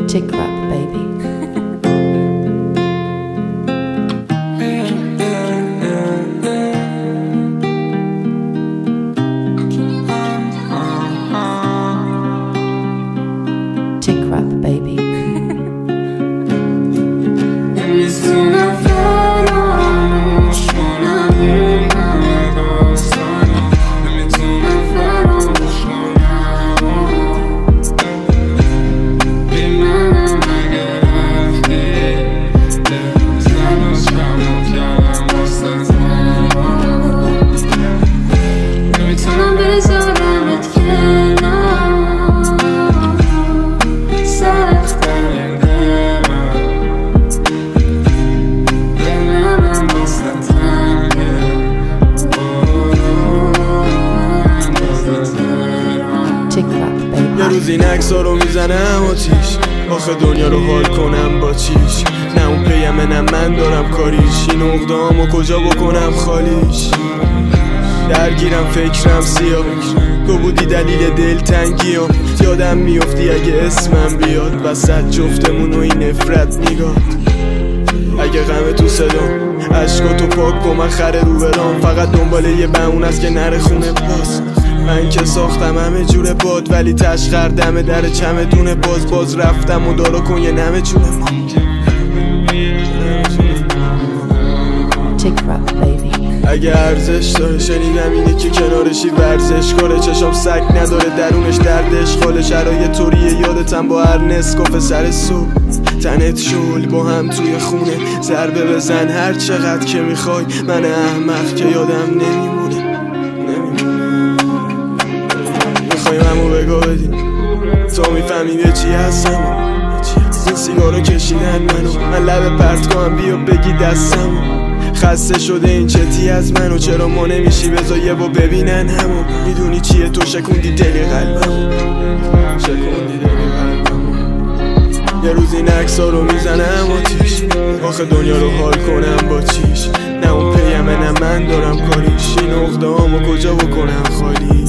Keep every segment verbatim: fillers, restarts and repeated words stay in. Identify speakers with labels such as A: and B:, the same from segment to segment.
A: Tick rap, baby. Tick rap, baby.
B: یه روز این عکس‌ها رو میزنم آتیش، آخه دنیا رو حال کنم با چیش. نه اون پیمه نه من دارم کاریش، این عقده‌هامو کجا بکنم خالیش. درگیرم فکرم سیاه، تو بودی دلیل دلتنگیام. یادم میافتی اگه اسمم بیاد وسط جفتمون و این نفرت نگاه. اگه غم تو صدام عشقاتو پاک کن، من خره رو برام فقط دنبال یه بهونه است که نره خونه باز. من که ساختم همه جور باد ولی تشخر دم در چمدون باز. باز رفتم و دارو کن یه نمه جونم.
A: Tick rap, baby.
B: اگه ارزش داره شنیدم اینه که کنارشی ورزش کاره. چشام سگ نداره درونش دردش خاله. شرایط طوریه یادتم با هر نسکافه سر صبح. تنت شل با هم توی خونه، ضربه بزن هر چقدر که میخوای. من احمق که یادم نمیمونه میخوایم همو بگاه بدیم تا میفهمیم چی هستم. این سیگارو کشیدن منو، من لب پرت کنم بیا بگی دستم. خسته شده این چتی از منو، چرا ما نمیشی بذار یه با ببینن همو. میدونی چیه تو شکوندی دلی قلبمو، شکوندی دلی قلبمو. یه روز این عکس‌ها رو میزنم آتیش، آخه دنیا رو حال کنم با چیش. نه اون پیمه نه من دارم کاریش، این عقده‌هامو کجا بکنم خالی.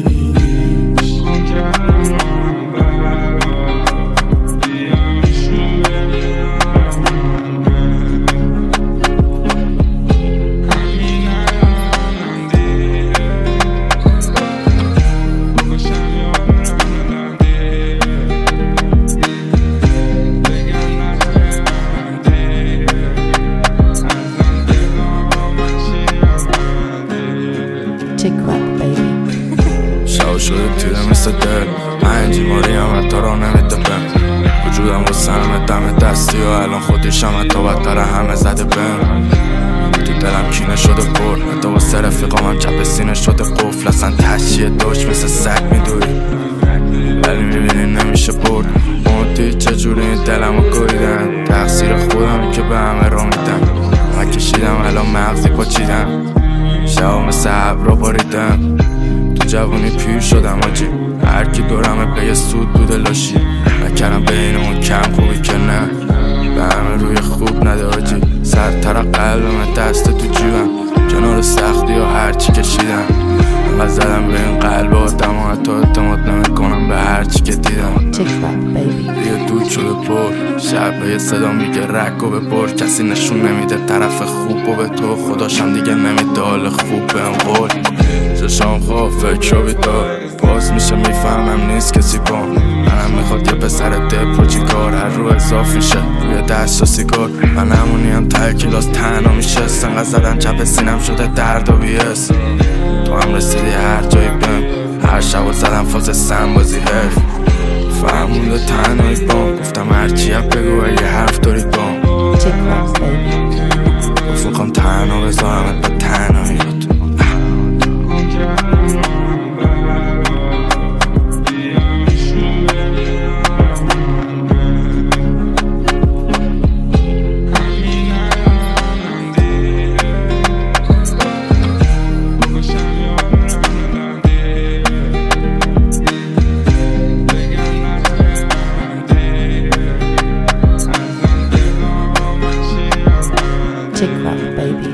A: Tick rap, baby.
C: شاو شده تیره مثل دل، من جیماری هم حتی را نمیده بم. وجودم و سنم دم دستی و الان خودیشم حتی بدتر همه زده بم. تو دلم کینه شده پر، حتی با سر رفیقام هم چپ سینه شده قفل. اصلا تشیه داشت مثل سگ میدوری ولی میبینی نمیشه برد. مونتی چجوری این دلمو گویدن، تقصیر خودم که به همه را میدم. من کشیدم الان مغزی پاچیدم، شبا مثل ابرا باریدم. تو جوانی پیر شدم آجی، هرکی دورمه به یه سود بوده لاشی. نکردم بین اون کم خوبی که نه، به همه روی خوب نده آجی. سرتر قلبم دست تو جیبم، کنار سختی و هرچی کشیدم. انقدر زدم به این قلب آدم و حتی اعتماد نمیکنم به هرچی که دیدم.
A: Tick rap, baby.
C: یه دود شده پر، شب به یه صدا میگه رک و ببر. کسی نشون نمیده طرف خوب و به تو خداشم دیگه نمیده حال خوب به هم قول. چشام خواب فکر رو بیدار، باز میشه میفهمم نیست کسی بام. منم میخواد یه پسر دپ رو چی کار، هر رو اضاف میشه روی دست و سیگار. من همونی هم ته کلاس تنها میشه، سنگه زدن چپ سینم شده درد و بیس. تو هم رسیدی هر جایی بهم، هر شب زدم فاز سن بازی حرف. فهمونده تنهایی بام، گفتم هرچی هم بگو اگه حرف داری بام.
A: Tick rap, baby.
C: گفت میخوام تنها بذارمت به تنهاییات.
A: Tick rap, baby.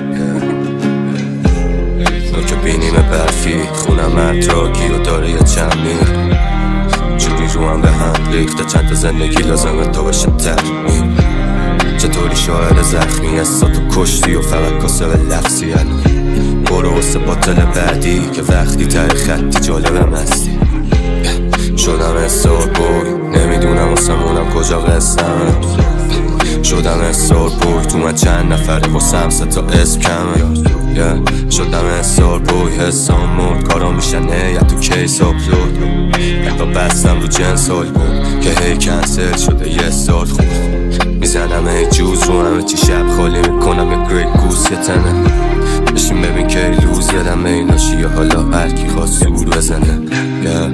D: نوک بینیم برفی خونم اتراکی و داره یه چند میر جوری رو هم به هم
C: ریخته چند تا زندگی لازمه تا بشه تر. چطوری شاعر زخمی حساتو کشتی و فقط کاسه به لفظی الان برو واسه باطل بعدی که وقتی تای خطی جالبم هستی. شدم استار بوی نمیدونم واسمونم کجا قسمه. شدم استار بوی تو من چند نفره واسم سه تا اسم کمه. yeah. شدم استار بوی حسام مرد کارا میشن یا تو کیس آپلود. انقا بستم رو جنس حال بود که هی کنسل شده یه سال خوب. میزنم هی جوز رو همه چی شب خالی میکنم یه گریت گوز یه تنه. بشین ببین که لوز یادم ایناشی یا حالا هرکی خواست سور بزنه. yeah.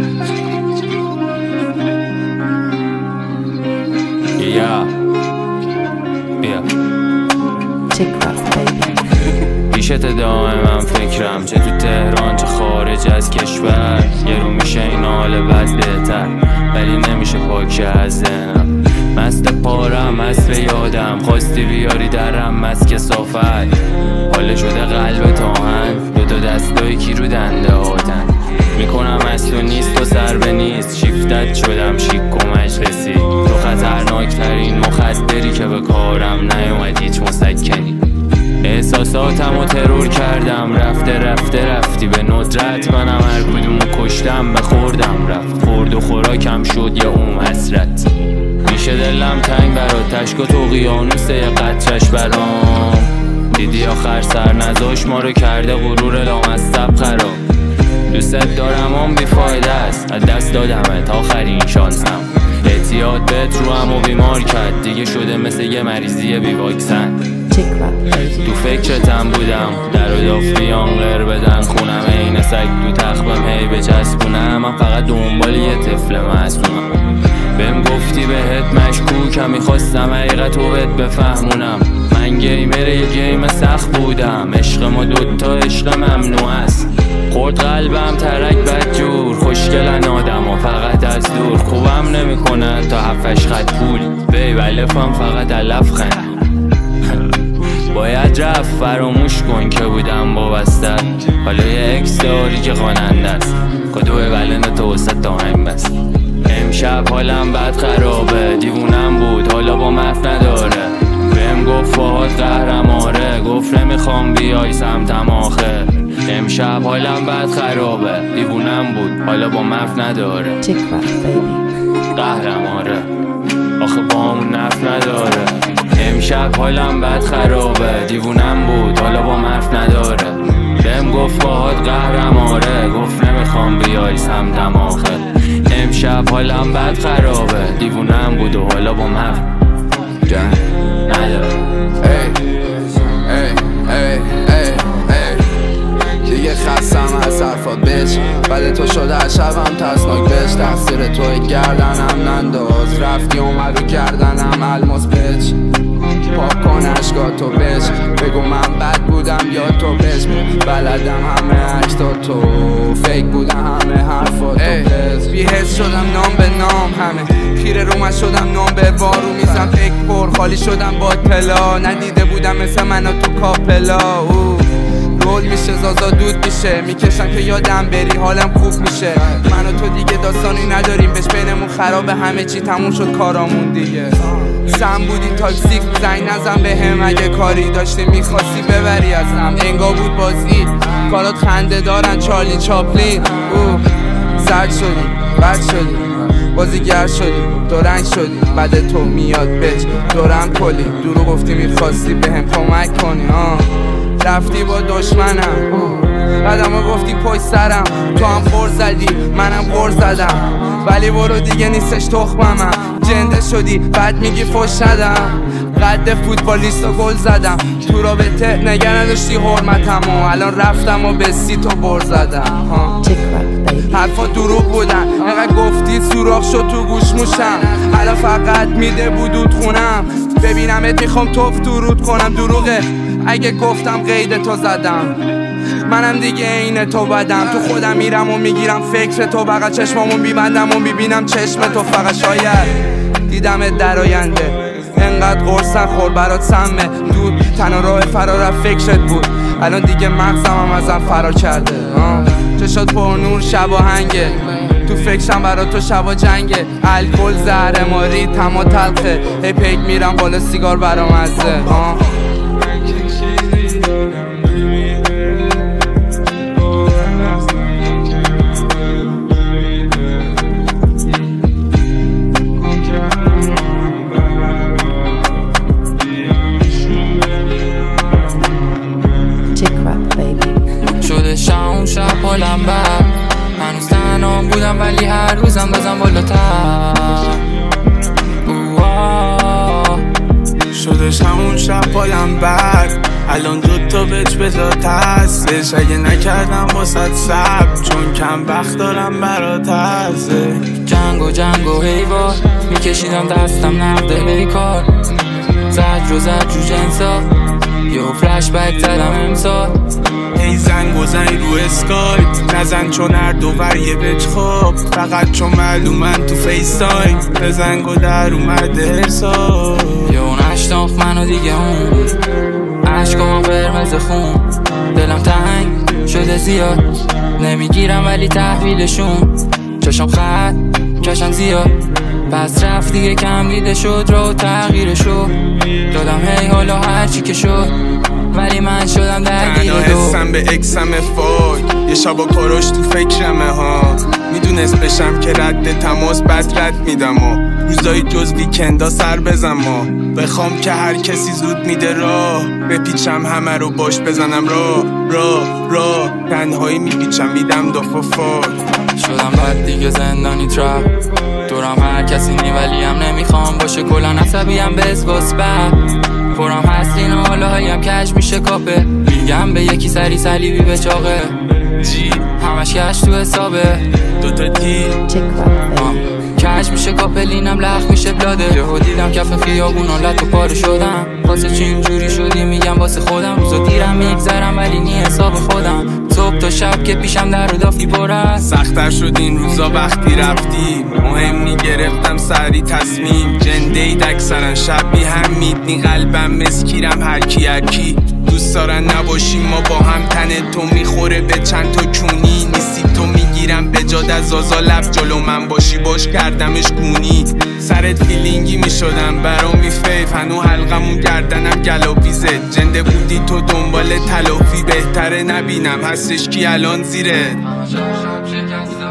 D: yeah. yeah.
A: Tick Rock baby.
D: پیشت دائمم فکرم چه تو تهران چه خارج از کشور. یه رو میشه این حال بد بهتر ولی نمیشه پاک از ذهنم. مست پارم مست به یادم خواستی بیاری درم مست کسافت. حاله شده قلب تاهن دو تا دستایی کی رو دنده آتن. میکنم از تو نیست و سر به نیست شیفتت شدم شیک و مجلسی. تو خطرناک ترین مخدری که به کارم نیومد هیچ مسکنی. احساساتم و ترور کردم رفته رفته رفتی به ندرت. منم هر کدومو کشتم بخوردم رفت خورد و خوراکم شد یا اون حسرت. میشه دلم تنگ برات تشک و تو قیانوسه یه قطرش برام. دیدی آخر سر نزاش ما رو کرده غرور لامصب خراب. دوست دارم اون بیفایده است از دست دادمت آخرین شانسم. اعتیاد بهت رو هم و بیمار کرد دیگه شده مثل یه مریضی بی واکسن. تو فکرتم بودم در و دافتی آنقر بدن خونم این سگ تو تخبم هی بچسبونم. من فقط دنبال یه طفل معصومم. بهم گفتی بهت مشکوکم میخواستم حقیقت رو بهت بفهمونم. من گیمر یه گیم سخت بودم عشق ما دوتا عشق ممنوع است. خورد قلبم ترک بدجور خوشگلن آدم و فقط از دور. خوبم نمیکنن تا هفتش خط پول بیب الفم فقط علف خند. باید رفت فراموش کن که بودم وابسته. حالا یه اکس داری که خواننده است کدوه ولن تو وسط داهم بست. امشب حالم بد خرابه دیوونم بود حالا با مف نداره. بهم گفت فهاد قهرم آره گفت نمیخوام بیای سمتم آخه. امشب حالم بد خرابه دیوونم بود حالا با مف نداره.
A: Tick Rock baby.
D: قهرم آره آخه با همون نف نداره. امشب حالم بد خرابه دیوونم بود حالا با مف نداره. بهم گفت فهاد قهرم آره گفت نمیخوام بیای سمتم آخه. امشب حالم بد خرابه دیوونم بود و حالا با مف نداره.
E: دیگه خستم از حرفات بچ ولی تو شده از شبم ترسناک بچ. تقصیر توی گردنم ننداز رفتی اومد رو گردنم الماس بچ. پاک کن اشکا تو بچ بگو من بد بودم یا تو بچ. بلدم همه عکسا تو فیک بودم همه حرفا تو بچ. بی حس شدم نام به نام همه خیره رومت شدم نام به وارو میزم فکر پر خالی شدم با تلا. ندیده بودم مثل منو تو کاپلا. رول میشه زازا دود میشه میکشم که یادم بری حالم خوب میشه. من و تو دیگه داستانی نداریم بهش بینمون خرابه همه چی تموم شد کارامون دیگه. سم بودی تاکسیک زنگ نزن به هم اگه کاری داشتی میخواستی ببری ازم. انگا بود بازی کارات خنده دارن چارلی چاپلین. او زد شدی بد شدی بازیگر شدی دو رنگ شدی بعد تو میاد بچ دورم کلی درو گفتی میخواستی به هم کمک کنی. آه رفتی با دشمنم بعدم گفتی پشت سرم. تو هم خور زدی منم خور زدم ولی برو دیگه نیستش تخممم. جنده شدی بعد میگی فش ندم. قد فوتبالیست و گل زدم تو رابطه نگه نداشتی حرمتم و الان رفتم و به سی تو بر زدم. حرفا دروغ بودن اینقدر گفتی سوراخ شد تو گوش موشم. الان فقط میده بودود خونم ببینمت میخوام توف درود کنم. دروغه اگه گفتم قید تو زدم منم دیگه عین تو بدم. تو خودم میرم و میگیرم فکر تو بقیه چشمامو میبندم و میبینم چشم تو. فقط شاید دیدمت در آینده انقدر قرصن خور برات سمه دود تنها راه فرار فکرت بود. الان دیگه مغزم هم ازم فرار کرده. آه چشات پر نور شب و هنگه، تو فکرم برا تو شب و جنگه. الکل زهر ماری تما تلخه، هی پیک میرم بالا سیگار برا مزه. آه
D: شده شام شب حالم بر، هنوز تنهام بودم ولی هر روزم بزن بالاتر.
C: شدش همون شب بالم برد، الان دوتا بچ بجات هستش. اگه نکردم واسد سب، چون کم وقت دارم برات هسته.
D: جنگ و جنگ و حیوان میکشیدم دستم نقده بیکار. زد رو زد جو جنسا، یه فلش بک زدم امسال.
C: ای زنگ و زنگ رو اسکایپ، نزن چون هر دوور یه بچ خواب. فقط چون معلومن تو فیس تایم، به زنگ و در اومده ارسال.
D: یه اون اشتاخ منو دیگه اون عشقام قرمز خون. دلم تنگ شده زیاد، نمیگیرم ولی تحویلشون. چشم خط کشم زیاد، پس رفت دیگه کم دیده شد. رو تغییرشو دادم هی حالا هرچی که شد، ولی من شدم درگیر دو.
C: تنها حسم به اکسم فاک، یه شبا کاراش تو فکرمه ها. میدونست بشم که رد تماس بد رد میدم و روزای جز ویکندا سر بزن ما. بخوام که هر کسی زود میده راه، بپیچم همه رو باش بزنم راه راه راه. تنهایی میپیچم میدم دافا فاک.
D: شدم بعد دیگه زندانی ترپ، دورم هر کسی نی ولی هم نمیخوام باشه. کلان عصبیم به اسواس بر پرم هستین و حالا هایم کش میشه کاپه. میگم به یکی سری سلیبی به چاقه،
C: جی
D: همش کش تو حسابه.
C: دوتا دی
D: کش میشه کاپلینم لخ میشه بلاده. یهو دیدم کف خیابون حالت و پاره شدم. واسه چی اینجوری شدی میگم واسه خودم. روزا دیرم میگذرم ولی نی حساب خودم. صبح تا شب که پیشم در و دافتی پر است.
C: سخت‌تر شد این روزا وقتی رفتی، مهم میگرفتم سری تصمیم. جنده‌اید اکثرا شبی هم میدنی قلبم مسکیرم هرکی هرکی. دوست دارن نباشیم ما با هم، تن تو میخوره به چند تا کونی. نیستی تو میگیرم به جاد از آزا لب، جلو من باشی باش کردمش گونی. سرت فیلینگی میشدم برام میفیف، هنو حلقمون گردنم گلاویزه. جنده بودی تو دنبال تلافی، بهتره نبینم هستش کی الان زیره.